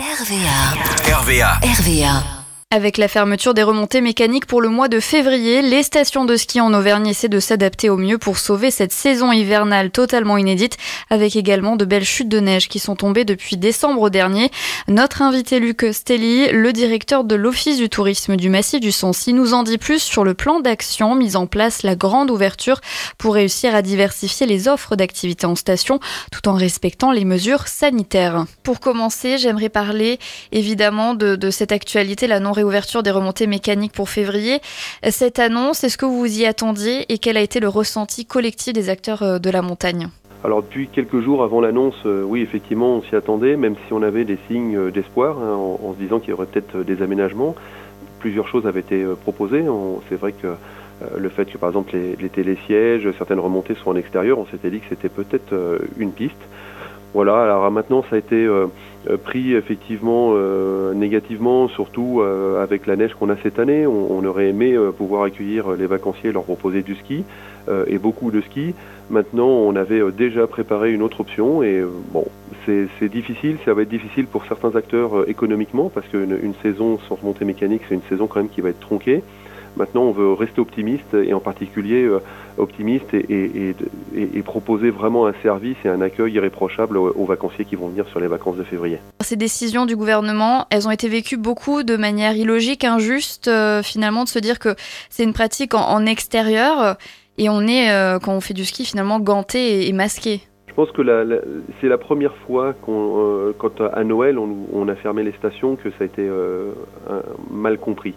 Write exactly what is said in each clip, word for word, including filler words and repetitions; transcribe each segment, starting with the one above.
R V A. R V A. R V A. Avec la fermeture des remontées mécaniques pour le mois de février, les stations de ski en Auvergne essaient de s'adapter au mieux pour sauver cette saison hivernale totalement inédite, avec également de belles chutes de neige qui sont tombées depuis décembre dernier. Notre invité Luc Stelli, le directeur de l'Office du tourisme du Massif du Sancy, nous en dit plus sur le plan d'action mis en place, la grande ouverture pour réussir à diversifier les offres d'activités en station tout en respectant les mesures sanitaires. Pour commencer, j'aimerais parler évidemment de, de cette actualité, la non réouverture des remontées mécaniques pour février. Cette annonce, est-ce que vous vous y attendiez et quel a été le ressenti collectif des acteurs de la montagne ? Alors depuis quelques jours avant l'annonce, euh, oui effectivement on s'y attendait, même si on avait des signes d'espoir, hein, en, en se disant qu'il y aurait peut-être des aménagements. Plusieurs choses avaient été euh, proposées. On, c'est vrai que euh, le fait que par exemple les, les télésièges, certaines remontées soient en extérieur, on s'était dit que c'était peut-être euh, une piste. Voilà, alors maintenant ça a été euh, pris effectivement euh, négativement, surtout euh, avec la neige qu'on a cette année. On, on aurait aimé euh, pouvoir accueillir les vacanciers et leur proposer du ski, euh, et beaucoup de ski. Maintenant, on avait euh, déjà préparé une autre option et euh, bon, c'est, c'est difficile, ça va être difficile pour certains acteurs euh, économiquement, parce qu'une une saison sans remontée mécanique, c'est une saison quand même qui va être tronquée. Maintenant, on veut rester optimiste, et en particulier euh, optimiste et, et, et, et proposer vraiment un service et un accueil irréprochable aux, aux vacanciers qui vont venir sur les vacances de février. Ces décisions du gouvernement, elles ont été vécues beaucoup de manière illogique, injuste, euh, finalement, de se dire que c'est une pratique en, en extérieur euh, et on est, euh, quand on fait du ski, finalement ganté et, et masqué. Je pense que la, la, c'est la première fois qu'on, euh, quand à Noël, on, on a fermé les stations, que ça a été euh, un, mal compris.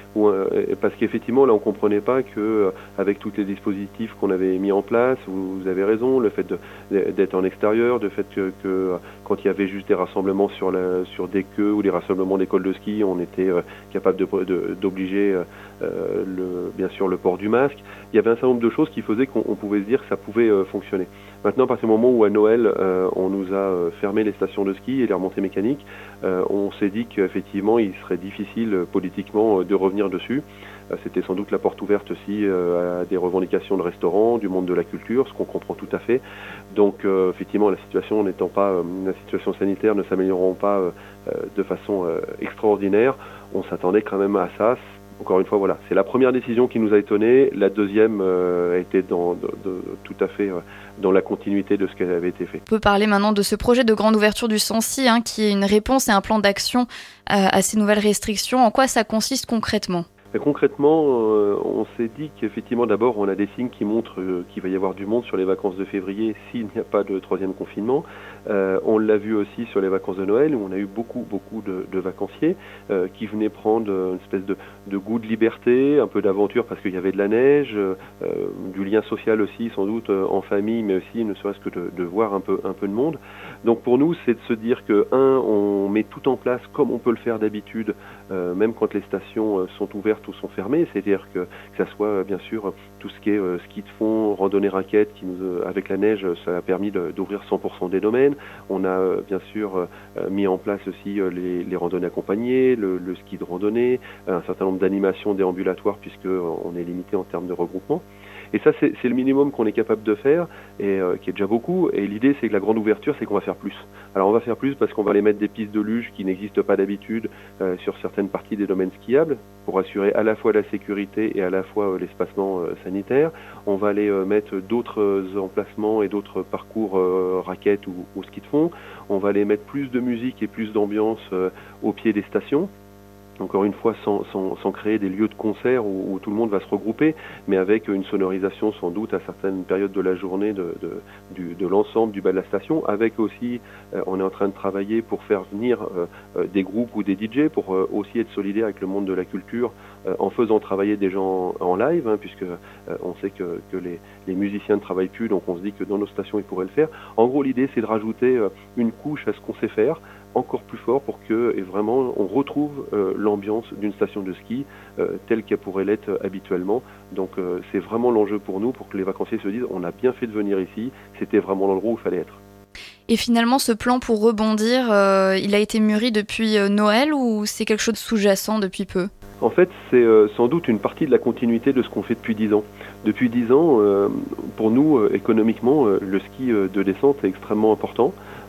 Parce qu'effectivement, là, on ne comprenait pas qu'avec tous les dispositifs qu'on avait mis en place, vous, vous avez raison, le fait de, d'être en extérieur, le fait que, que quand il y avait juste des rassemblements sur, la, sur des queues ou des rassemblements d'écoles de ski, on était euh, capable de, de, d'obliger, euh, le, bien sûr, le port du masque. Il y avait un certain nombre de choses qui faisaient qu'on pouvait se dire que ça pouvait euh, fonctionner. Maintenant, à partir du moment où à Noël, euh, on nous a euh, fermé les stations de ski et les remontées mécaniques, euh, on s'est dit qu'effectivement, il serait difficile euh, politiquement euh, de revenir dessus. Euh, c'était sans doute la porte ouverte aussi euh, à des revendications de restaurants, du monde de la culture, ce qu'on comprend tout à fait. Donc, euh, effectivement, la situation n'étant pas, euh, la situation sanitaire ne s'améliorant pas euh, de façon euh, extraordinaire, on s'attendait quand même à ça. Encore une fois, voilà, c'est la première décision qui nous a étonnés. La deuxième euh, a été dans, de, de, tout à fait euh, dans la continuité de ce qui avait été fait. On peut parler maintenant de ce projet de grande ouverture du Sancy, hein, qui est une réponse et un plan d'action à, à ces nouvelles restrictions. En quoi ça consiste concrètement ? Mais concrètement, euh, on s'est dit qu'effectivement, d'abord, on a des signes qui montrent euh, qu'il va y avoir du monde sur les vacances de février s'il n'y a pas de troisième confinement. Euh, on l'a vu aussi sur les vacances de Noël, où on a eu beaucoup, beaucoup de, de vacanciers euh, qui venaient prendre une espèce de, de goût de liberté, un peu d'aventure parce qu'il y avait de la neige, euh, du lien social aussi, sans doute euh, en famille, mais aussi ne serait-ce que de, de voir un peu, un peu de monde. Donc pour nous, c'est de se dire que, un, on met tout en place comme on peut le faire d'habitude, euh, même quand les stations euh, sont ouvertes ou sont fermées, c'est-à-dire que, que ça soit euh, bien sûr tout ce qui est euh, ski de fond, randonnée raquette, qui nous, euh, avec la neige, ça a permis de, d'ouvrir cent pour cent des domaines. On a euh, bien sûr euh, mis en place aussi euh, les, les randonnées accompagnées, le, le ski de randonnée, un certain nombre d'animations déambulatoires puisque euh, on est limité en termes de regroupement. Et ça, c'est, c'est le minimum qu'on est capable de faire, et euh, qui est déjà beaucoup. Et l'idée, c'est que la grande ouverture, c'est qu'on va faire plus. Alors, on va faire plus parce qu'on va aller mettre des pistes de luge qui n'existent pas d'habitude euh, sur certaines parties des domaines skiables, pour assurer à la fois la sécurité et à la fois euh, l'espacement euh, sanitaire. On va aller euh, mettre d'autres euh, emplacements et d'autres parcours euh, raquettes ou, ou ski de fond. On va aller mettre plus de musique et plus d'ambiance euh, au pied des stations. Encore une fois, sans, sans, sans créer des lieux de concert où, où tout le monde va se regrouper, mais avec une sonorisation sans doute à certaines périodes de la journée de, de, du, de l'ensemble du bas de la station, avec aussi, euh, on est en train de travailler pour faire venir euh, des groupes ou des D J, pour euh, aussi être solidaire avec le monde de la culture, euh, en faisant travailler des gens en, en live, hein, puisque euh, on sait que, que les, les musiciens ne travaillent plus, donc on se dit que dans nos stations, ils pourraient le faire. En gros, l'idée, c'est de rajouter euh, une couche à ce qu'on sait faire, encore plus fort pour que et vraiment on retrouve euh, l'ambiance d'une station de ski euh, telle qu'elle pourrait l'être habituellement. Donc euh, c'est vraiment l'enjeu pour nous, pour que les vacanciers se disent on a bien fait de venir ici, c'était vraiment l'endroit où il fallait être. Et finalement, ce plan pour rebondir, euh, il a été mûri depuis euh, Noël ou c'est quelque chose de sous-jacent depuis peu ? En fait, c'est euh, sans doute une partie de la continuité de ce qu'on fait depuis dix ans. Depuis dix ans, euh, pour nous, euh, économiquement, euh, le ski euh, de descente est extrêmement important.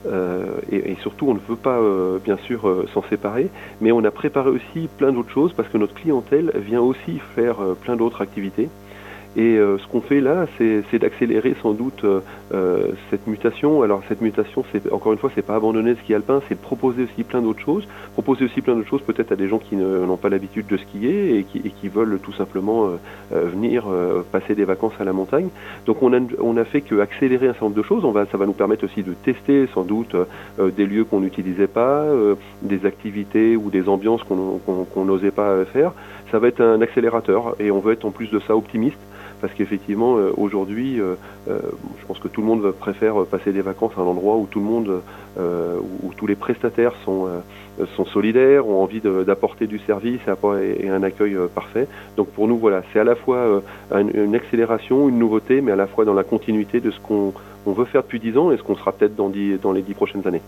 euh, et, et surtout on ne veut pas euh, bien sûr euh, s'en séparer, mais on a préparé aussi plein d'autres choses parce que notre clientèle vient aussi faire euh, plein d'autres activités. Et euh, ce qu'on fait là, c'est, c'est d'accélérer sans doute euh, euh, cette mutation. Alors cette mutation, c'est encore une fois, c'est pas abandonner le ski alpin, c'est de proposer aussi plein d'autres choses. Proposer aussi plein d'autres choses peut-être à des gens qui ne, n'ont pas l'habitude de skier et qui, et qui veulent tout simplement euh, euh, venir euh, passer des vacances à la montagne. Donc on a, on a fait qu'accélérer un certain nombre de choses. On va, ça va nous permettre aussi de tester sans doute euh, des lieux qu'on n'utilisait pas, euh, des activités ou des ambiances qu'on, qu'on, qu'on n'osait pas faire. Ça va être un accélérateur et on veut être en plus de ça optimiste. Parce qu'effectivement, euh, aujourd'hui, euh, euh, je pense que tout le monde préfère passer des vacances à un endroit où tout le monde, euh, où, où tous les prestataires sont, euh, sont solidaires, ont envie de, d'apporter du service et, et un accueil euh, parfait. Donc pour nous, voilà, c'est à la fois euh, une, une accélération, une nouveauté, mais à la fois dans la continuité de ce qu'on on veut faire depuis dix ans et ce qu'on sera peut-être dans, dix, dans les dix prochaines années.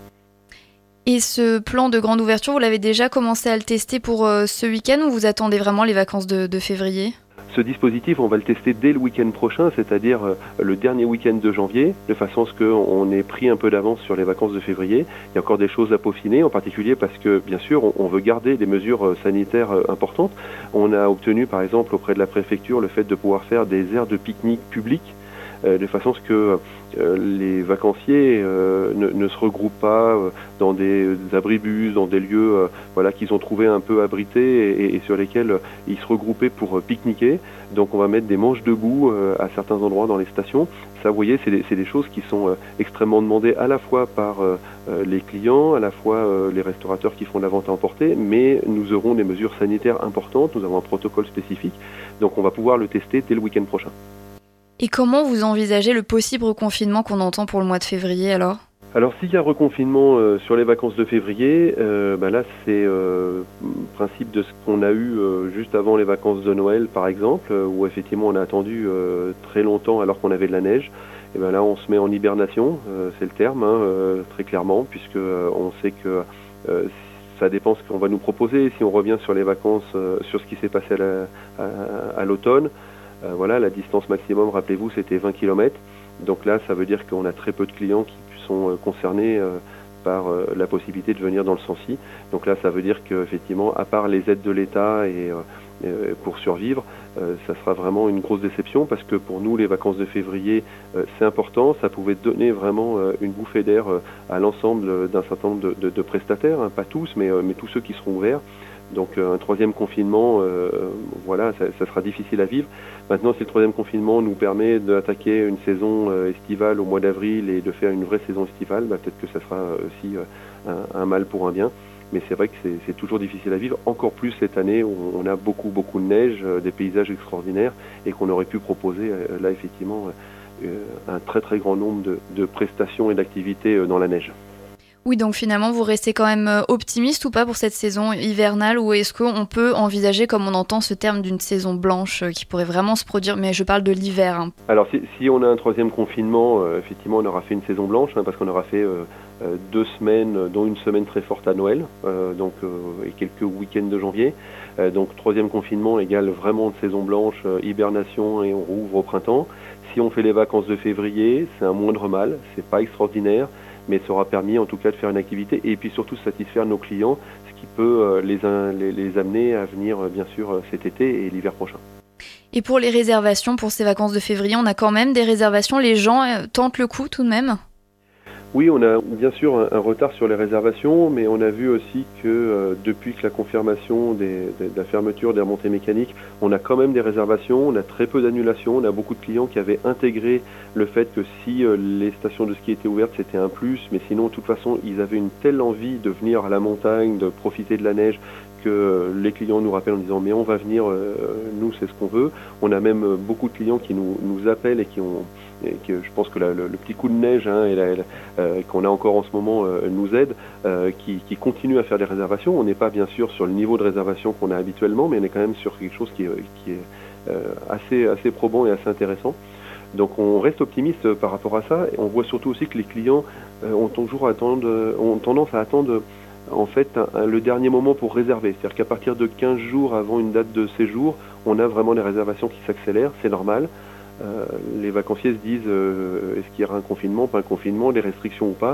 Et ce plan de grande ouverture, vous l'avez déjà commencé à le tester pour euh, ce week-end ou vous attendez vraiment les vacances de, de février ? Ce dispositif, on va le tester dès le week-end prochain, c'est-à-dire euh, le dernier week-end de janvier, de façon à ce qu'on ait pris un peu d'avance sur les vacances de février. Il y a encore des choses à peaufiner, en particulier parce que, bien sûr, on, on veut garder des mesures euh, sanitaires euh, importantes. On a obtenu, par exemple, auprès de la préfecture, le fait de pouvoir faire des aires de pique-nique publiques, euh, de façon à ce que euh, les vacanciers euh, ne, ne se regroupent pas euh, dans des abribus, dans des lieux euh, voilà, qu'ils ont trouvé un peu abrités et, et sur lesquels euh, ils se regroupaient pour euh, pique-niquer. Donc on va mettre des manches debout euh, à certains endroits dans les stations. Ça, vous voyez, c'est des, c'est des choses qui sont euh, extrêmement demandées à la fois par euh, les clients, à la fois euh, les restaurateurs qui font de la vente à emporter, mais nous aurons des mesures sanitaires importantes, nous avons un protocole spécifique, donc on va pouvoir le tester dès le week-end prochain. Et comment vous envisagez le possible reconfinement qu'on entend pour le mois de février alors ? Alors s'il y a reconfinement euh, sur les vacances de février, euh, ben là c'est euh, principe de ce qu'on a eu euh, juste avant les vacances de Noël par exemple, euh, où effectivement on a attendu euh, très longtemps alors qu'on avait de la neige. Et ben là on se met en hibernation, euh, c'est le terme, hein, euh, très clairement, puisque euh, on sait que euh, ça dépend ce qu'on va nous proposer. Si on revient sur les vacances, euh, sur ce qui s'est passé à, la, à, à l'automne, euh, voilà, la distance maximum, rappelez-vous, c'était vingt kilomètres. Donc là, ça veut dire qu'on a très peu de clients qui sont concernés euh, par euh, la possibilité de venir dans le Sancy. Donc là, ça veut dire qu'effectivement, à part les aides de l'État et euh, pour survivre, euh, ça sera vraiment une grosse déception parce que pour nous, les vacances de février, euh, c'est important. Ça pouvait donner vraiment euh, une bouffée d'air euh, à l'ensemble d'un certain nombre de, de, de prestataires, hein, pas tous, mais, euh, mais tous ceux qui seront ouverts. Donc euh, un troisième confinement, euh, voilà, ça, ça sera difficile à vivre. Maintenant, si le troisième confinement nous permet d'attaquer une saison euh, estivale au mois d'avril et de faire une vraie saison estivale, bah, peut-être que ça sera aussi euh, un, un mal pour un bien. Mais c'est vrai que c'est, c'est toujours difficile à vivre, encore plus cette année où on a beaucoup, beaucoup de neige, euh, des paysages extraordinaires et qu'on aurait pu proposer euh, là effectivement euh, un très très grand nombre de, de prestations et d'activités euh, dans la neige. Oui, donc finalement, vous restez quand même optimiste ou pas pour cette saison hivernale ou est-ce qu'on peut envisager, comme on entend ce terme, d'une saison blanche qui pourrait vraiment se produire, mais je parle de l'hiver. Hein. Alors si, si on a un troisième confinement, euh, effectivement on aura fait une saison blanche, hein, parce qu'on aura fait euh, euh, deux semaines, dont une semaine très forte à Noël, euh, donc, euh, et quelques week-ends de janvier. Euh, donc troisième confinement égale vraiment une saison blanche, euh, hibernation et on rouvre au printemps. Si on fait les vacances de février, c'est un moindre mal, c'est pas extraordinaire, mais ça aura permis en tout cas de faire une activité et puis surtout satisfaire nos clients, ce qui peut les, les, les amener à venir bien sûr cet été et l'hiver prochain. Et pour les réservations pour ces vacances de février, on a quand même des réservations, les gens tentent le coup tout de même ? Oui, on a bien sûr un, un retard sur les réservations, mais on a vu aussi que euh, depuis que la confirmation des, des, de la fermeture des remontées mécaniques, on a quand même des réservations, on a très peu d'annulations, on a beaucoup de clients qui avaient intégré le fait que si euh, les stations de ski étaient ouvertes, c'était un plus, mais sinon, de toute façon, ils avaient une telle envie de venir à la montagne, de profiter de la neige, que les clients nous rappellent en disant mais on va venir, euh, nous c'est ce qu'on veut. On a même beaucoup de clients qui nous, nous appellent et qui ont, et que je pense que la, le, le petit coup de neige hein, et la, la, euh, qu'on a encore en ce moment euh, nous aide, euh, qui, qui continuent à faire des réservations. On n'est pas bien sûr sur le niveau de réservation qu'on a habituellement, mais on est quand même sur quelque chose qui, qui est euh, assez, assez probant et assez intéressant. Donc on reste optimiste par rapport à ça et on voit surtout aussi que les clients euh, ont toujours attendre, ont tendance à attendre en fait un, un, le dernier moment pour réserver. C'est-à-dire qu'à partir de quinze jours avant une date de séjour, on a vraiment des réservations qui s'accélèrent, c'est normal. Euh, les vacanciers se disent euh, est-ce qu'il y aura un confinement, pas un confinement, des restrictions ou pas.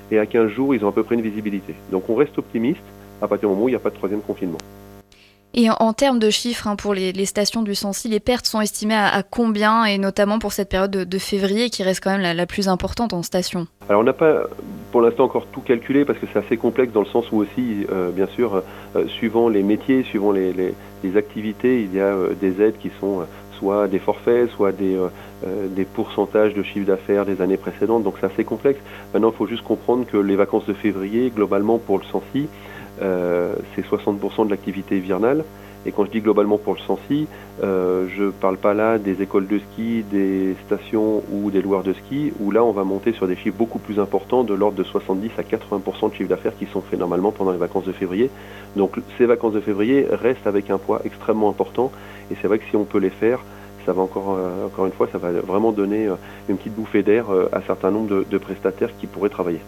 et à quinze jours, ils ont à peu près une visibilité. Donc on reste optimiste à partir du moment où il n'y a pas de troisième confinement. Et en, en termes de chiffres, hein, pour les, les stations du Sancy, les pertes sont estimées à, à combien, et notamment pour cette période de, de février qui reste quand même la, la plus importante en station? Alors on n'a pas pour l'instant encore tout calculé parce que c'est assez complexe dans le sens où aussi, euh, bien sûr, euh, suivant les métiers, suivant les, les, les activités, il y a euh, des aides qui sont euh, soit des forfaits, soit des, euh, euh, des pourcentages de chiffre d'affaires des années précédentes, donc c'est assez complexe. Maintenant, il faut juste comprendre que les vacances de février, globalement pour le Sancy, euh, c'est soixante pour cent de l'activité hivernale. Et quand je dis globalement pour le Sancy, euh, je ne parle pas là des écoles de ski, des stations ou des loueurs de ski, où là on va monter sur des chiffres beaucoup plus importants, de l'ordre de soixante-dix à quatre-vingts pour cent de chiffre d'affaires qui sont faits normalement pendant les vacances de février. Donc ces vacances de février restent avec un poids extrêmement important, et c'est vrai que si on peut les faire, ça va encore, euh, encore une fois, ça va vraiment donner euh, une petite bouffée d'air euh, à un certain nombre de, de prestataires qui pourraient travailler.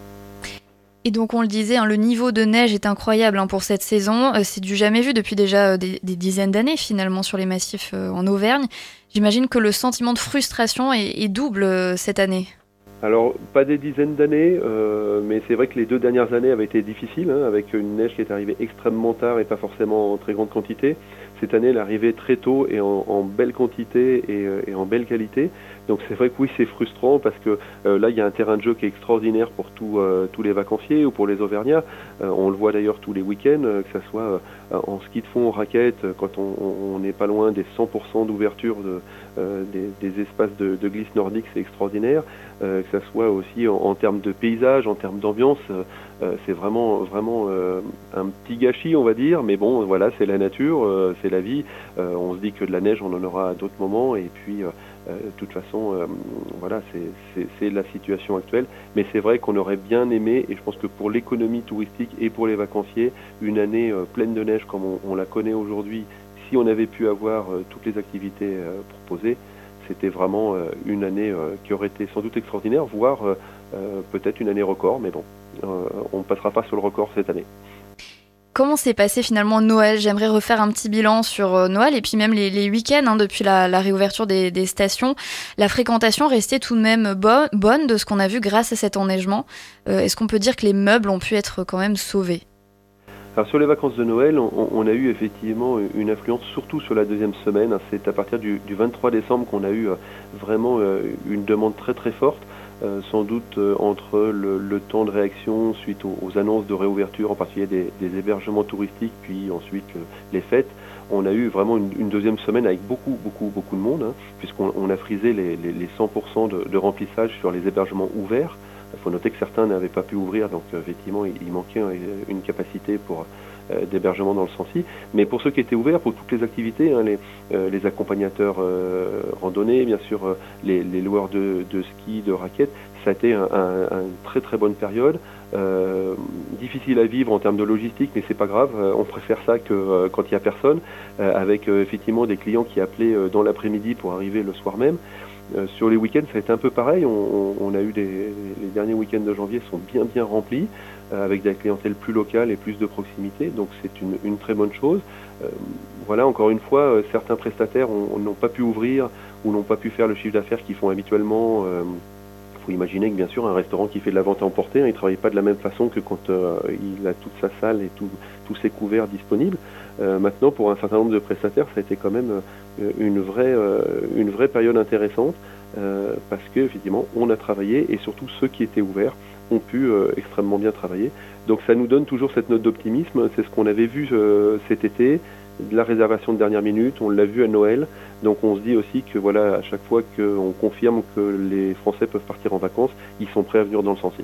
Et donc on le disait, hein, le niveau de neige est incroyable hein, pour cette saison. Euh, c'est du jamais vu depuis déjà euh, des, des dizaines d'années finalement sur les massifs euh, en Auvergne. J'imagine que le sentiment de frustration est, est double euh, cette année. Alors, pas des dizaines d'années, euh, mais c'est vrai que les deux dernières années avaient été difficiles, hein, avec une neige qui est arrivée extrêmement tard et pas forcément en très grande quantité. Cette année, elle est arrivée très tôt et en, en belle quantité et, euh, et en belle qualité. Donc c'est vrai que oui, c'est frustrant parce que euh, là, il y a un terrain de jeu qui est extraordinaire pour tout, euh, tous les vacanciers ou pour les Auvergnats. Euh, on le voit d'ailleurs tous les week-ends, euh, que ce soit euh, en ski de fond, en raquette, quand on n'est pas loin des cent pour cent d'ouverture de, euh, des, des espaces de, de glisse nordique, c'est extraordinaire. Euh, que ce soit aussi en, en termes de paysage, en termes d'ambiance, euh, c'est vraiment, vraiment euh, un petit gâchis, on va dire, mais bon, voilà, c'est la nature, euh, c'est la vie. Euh, on se dit que de la neige, on en aura à d'autres moments, et puis, euh, euh, de toute façon, euh, voilà, c'est, c'est, c'est la situation actuelle. Mais c'est vrai qu'on aurait bien aimé, et je pense que pour l'économie touristique et pour les vacanciers, une année euh, pleine de neige comme on, on la connaît aujourd'hui, si on avait pu avoir euh, toutes les activités euh, proposées, c'était vraiment euh, une année euh, qui aurait été sans doute extraordinaire, voire euh, euh, peut-être une année record, mais bon, euh, on ne passera pas sur le record cette année. Comment s'est passé finalement Noël? J'aimerais refaire un petit bilan sur euh, Noël et puis même les, les week-ends hein, depuis la, la réouverture des, des stations. La fréquentation restait tout de même bo- bonne de ce qu'on a vu grâce à cet enneigement. Euh, est-ce qu'on peut dire que les meubles ont pu être quand même sauvés? Alors sur les vacances de Noël, on, on a eu effectivement une influence surtout sur la deuxième semaine. C'est à partir du, du vingt-trois décembre qu'on a eu euh, vraiment euh, une demande très très forte, euh, sans doute euh, entre le, le temps de réaction suite aux, aux annonces de réouverture, en particulier des, des hébergements touristiques, puis ensuite euh, les fêtes. On a eu vraiment une, une deuxième semaine avec beaucoup beaucoup beaucoup de monde, hein, puisqu'on on a frisé les, les, les cent pour cent de, de remplissage sur les hébergements ouverts. Il faut noter que certains n'avaient pas pu ouvrir, donc euh, effectivement il, il manquait une capacité pour euh, d'hébergement dans le Sancy. Mais pour ceux qui étaient ouverts, pour toutes les activités, hein, les, euh, les accompagnateurs euh, randonnées, bien sûr euh, les, les loueurs de, de ski, de raquettes, ça a été un, un, une très très bonne période. Euh, difficile à vivre en termes de logistique, mais c'est pas grave, euh, on préfère ça que euh, quand il y a personne, euh, avec euh, effectivement des clients qui appelaient euh, dans l'après-midi pour arriver le soir même. Euh, sur les week-ends, ça a été un peu pareil. On, on, on a eu des, les derniers week-ends de janvier sont bien bien remplis, euh, avec des clientèles plus locales et plus de proximité. Donc c'est une, une très bonne chose. Euh, voilà, encore une fois, euh, certains prestataires n'ont pas pu ouvrir ou n'ont pas pu faire le chiffre d'affaires qu'ils font habituellement. Euh, Il faut imaginer que bien sûr un restaurant qui fait de la vente à emporter, hein, il ne travaille pas de la même façon que quand euh, il a toute sa salle et tout, tous ses couverts disponibles. Euh, maintenant, pour un certain nombre de prestataires, ça a été quand même euh, une, vraie, euh, une vraie période intéressante euh, parce qu'effectivement, on a travaillé et surtout ceux qui étaient ouverts ont pu euh, extrêmement bien travailler. Donc ça nous donne toujours cette note d'optimisme. C'est ce qu'on avait vu euh, cet été, de la réservation de dernière minute, on l'a vu à Noël. Donc on se dit aussi que voilà, à chaque fois qu'on confirme que les Français peuvent partir en vacances, ils sont prêts à venir dans le Sancy.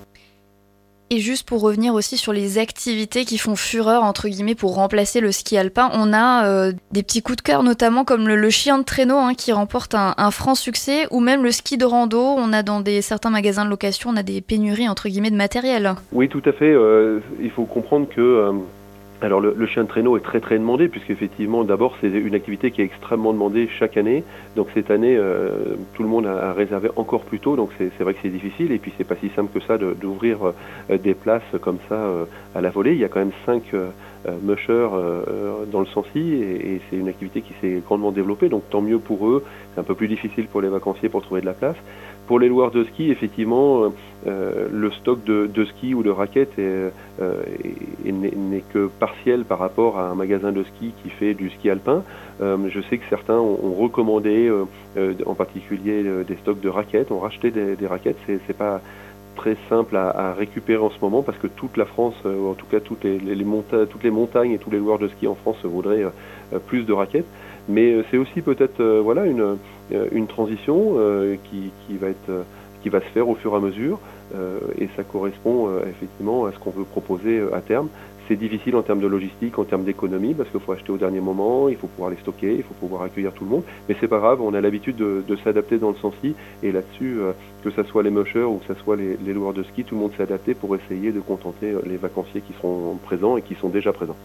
Et juste pour revenir aussi sur les activités qui font fureur, entre guillemets, pour remplacer le ski alpin, on a euh, des petits coups de cœur, notamment comme le, le chien de traîneau hein, qui remporte un, un franc succès, ou même le ski de rando. On a dans des, certains magasins de location, on a des pénuries, entre guillemets, de matériel. Oui, tout à fait. Euh, il faut comprendre que... Euh Alors le, le chien de traîneau est très très demandé puisqu'effectivement d'abord c'est une activité qui est extrêmement demandée chaque année. Donc cette année euh, tout le monde a, a réservé encore plus tôt, donc c'est, c'est vrai que c'est difficile et puis c'est pas si simple que ça de, d'ouvrir euh, des places comme ça euh, à la volée. Il y a quand même cinq euh, mushers euh, dans le Sancy et, et c'est une activité qui s'est grandement développée, donc tant mieux pour eux. C'est un peu plus difficile pour les vacanciers pour trouver de la place. pour les loueurs de ski, effectivement, euh, le stock de, de ski ou de raquettes est, euh, est, n'est, n'est que partiel par rapport à un magasin de ski qui fait du ski alpin. Euh, je sais que certains ont, ont recommandé, euh, euh, en particulier euh, des stocks de raquettes, ont racheté des, des raquettes. C'est, c'est pas très simple à, à récupérer en ce moment parce que toute la France, euh, ou en tout cas toutes les, les, les monta- toutes les montagnes et tous les loueurs de ski en France voudraient euh, plus de raquettes. Mais euh, c'est aussi peut-être euh, voilà une, euh, une transition euh, qui, qui va être euh, qui va se faire au fur et à mesure euh, et ça correspond euh, effectivement à ce qu'on veut proposer euh, à terme. C'est difficile en termes de logistique, en termes d'économie, parce qu'il faut acheter au dernier moment, il faut pouvoir les stocker, il faut pouvoir accueillir tout le monde. Mais c'est pas grave, on a l'habitude de, de s'adapter dans le Sancy. Et là-dessus, euh, que ce soit les mushers ou que ce soit les, les loueurs de ski, tout le monde s'est adapté pour essayer de contenter les vacanciers qui seront présents et qui sont déjà présents.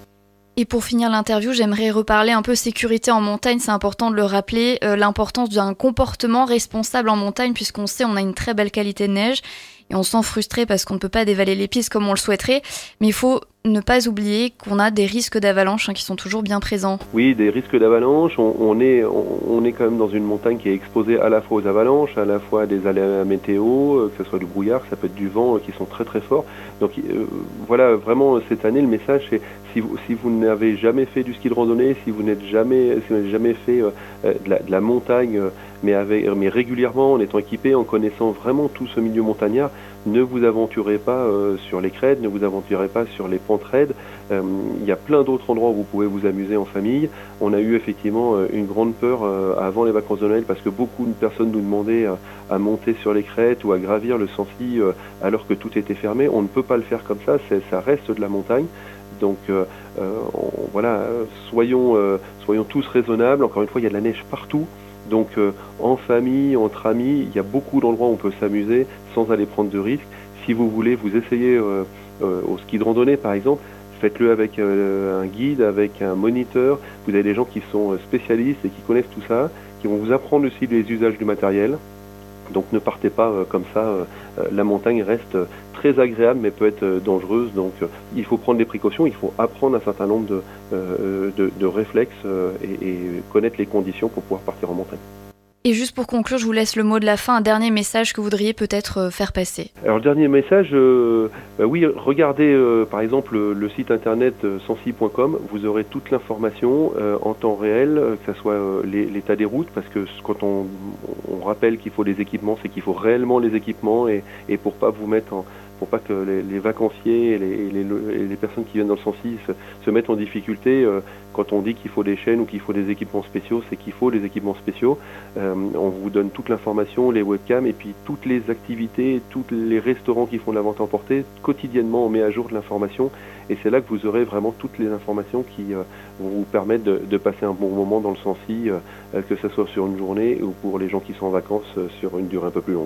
Et pour finir l'interview, j'aimerais reparler un peu sécurité en montagne. C'est important de le rappeler, euh, l'importance d'un comportement responsable en montagne, puisqu'on sait on a une très belle qualité de neige. Et on se sent frustré parce qu'on ne peut pas dévaler les pistes comme on le souhaiterait. Mais il faut ne pas oublier qu'on a des risques d'avalanche hein, qui sont toujours bien présents. Oui, des risques d'avalanche. On, on, est, on, on est quand même dans une montagne qui est exposée à la fois aux avalanches, à la fois à des aléas météo, que ce soit du brouillard, ça peut être du vent qui sont très très forts. Donc euh, voilà, vraiment cette année, le message c'est si vous, si vous n'avez jamais fait du ski de randonnée, si vous n'êtes jamais, si vous n'avez jamais fait euh, de, la, de la montagne, euh, mais, avec, mais régulièrement, en étant équipé, en connaissant vraiment tout ce milieu montagnard, ne vous aventurez pas euh, sur les crêtes, ne vous aventurez pas sur les pentes raides. Euh, il y a plein d'autres endroits où vous pouvez vous amuser en famille. On a eu effectivement euh, une grande peur euh, avant les vacances de Noël parce que beaucoup de personnes nous demandaient euh, à monter sur les crêtes ou à gravir le Sancy euh, alors que tout était fermé. On ne peut pas le faire comme ça, c'est, ça reste de la montagne. Donc euh, euh, on, voilà, soyons, euh, soyons tous raisonnables. Encore une fois, il y a de la neige partout. Donc euh, en famille, entre amis, il y a beaucoup d'endroits où on peut s'amuser sans aller prendre de risques. Si vous voulez vous essayer euh, euh, au ski de randonnée par exemple, faites-le avec euh, un guide, avec un moniteur. Vous avez des gens qui sont spécialistes et qui connaissent tout ça, qui vont vous apprendre aussi les usages du matériel. Donc ne partez pas euh, comme ça, euh, la montagne reste très agréable mais peut être euh, dangereuse, donc euh, il faut prendre des précautions, il faut apprendre un certain nombre de, euh, de, de réflexes euh, et, et connaître les conditions pour pouvoir partir en montagne. Et juste pour conclure, je vous laisse le mot de la fin, un dernier message que vous voudriez peut-être faire passer. Alors le dernier message, euh, bah oui, regardez euh, par exemple le, le site internet euh, sancy point com, vous aurez toute l'information euh, en temps réel, euh, que ce soit euh, les, l'état des routes, parce que quand on, on rappelle qu'il faut des équipements, c'est qu'il faut réellement les équipements et, et pour pas vous mettre en... pour pas que les, les vacanciers et les, et, les, et les personnes qui viennent dans le Sancy se, se mettent en difficulté. Euh, quand on dit qu'il faut des chaînes ou qu'il faut des équipements spéciaux, c'est qu'il faut des équipements spéciaux. Euh, on vous donne toute l'information, les webcams et puis toutes les activités, tous les restaurants qui font de la vente emportée. Quotidiennement, on met à jour de l'information et c'est là que vous aurez vraiment toutes les informations qui euh, vont vous permettre de, de passer un bon moment dans le Sancy, euh, que ce soit sur une journée ou pour les gens qui sont en vacances euh, sur une durée un peu plus longue.